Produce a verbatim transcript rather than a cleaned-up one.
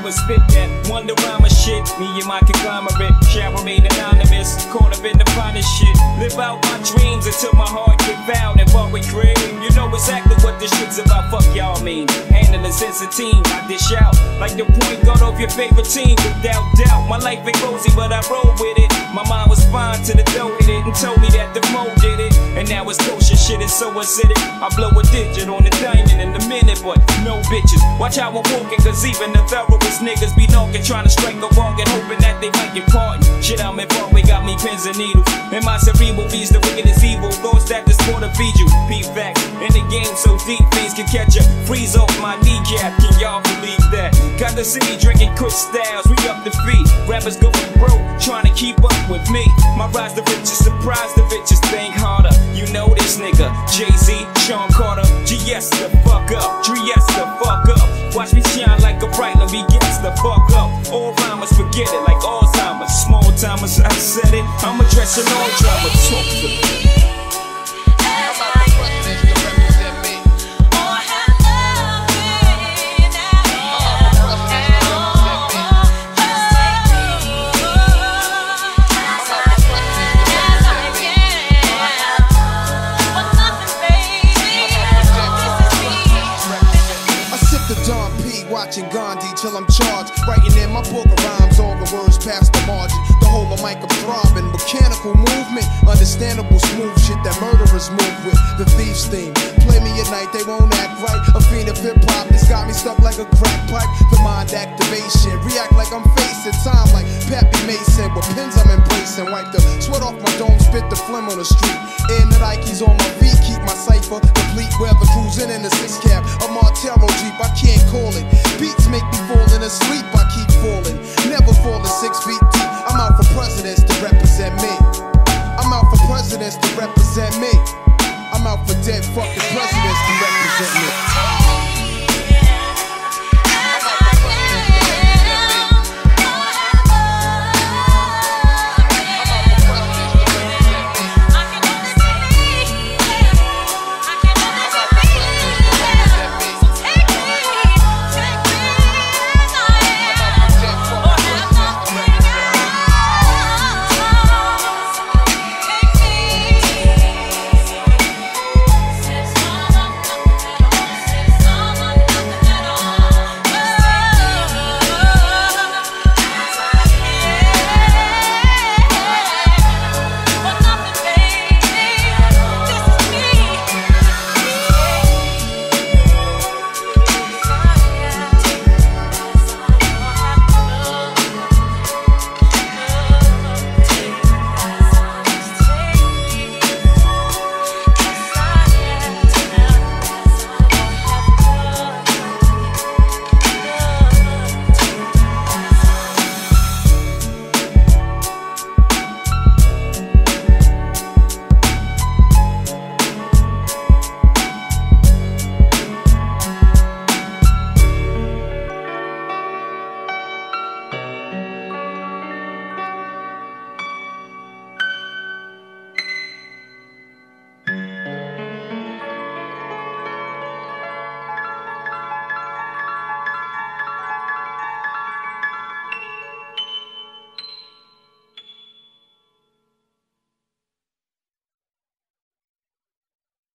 would spit that wonder rhyme shit. Me and my conglomerate shall remain anonymous. Caught up in the finest shit. Live out my dreams until my heart get found and what we cream. You know exactly what this shit's about. Fuck y'all mean. Handling sense of team, I dish out like the point guard of your favorite team. Without doubt, my life ain't rosy, but I roll with it. My mind was fine till the dough hit it and told me that the mo did it. And now it's kosher shit, it's so acidic. I blow a digit on the diamond in a minute, but no bitches. Watch how I'm walking, cause even the thoroughest niggas be knocking, trying to strike a wrong and hoping that they might get pardoned. Shit, I'm involved, we got me pins and needles. And my cerebral beats, the wicked is evil. Thoughts that this more to feed you. P-facts in the game so deep, things can catch ya. Freeze off my kneecap, can y'all believe that? Got the city drinking crystals, we up the feet. Rappers going broke, trying to keep up with me. My rise the richest, surprise the richest, think harder. You know this nigga, Jay-Z, Sean Carter, G S the fuck up, G S the fuck up. Watch me shine like a bright, let me guess the fuck up. All rhymers forget it like Alzheimer's. Small timers, I said it, I'm addressing all drama. Talk to me. Watching Gandhi till I'm charged, writing in my book of rhymes, all the words past the margin. The whole of mic of throbbing, mechanical movement, understandable smooth shit that murderers move with. The thief's theme, play me at night, they won't act right. A fiend of hip hop, this got me stuck like a crack pipe. The mind activation, react like I'm facing time like Pappy Mason. With pins I'm embracing, wipe the sweat off my dome, spit the phlegm on the street. In the Nikes on my feet, keep my cipher complete. Weather cruising in the six cab, a Martello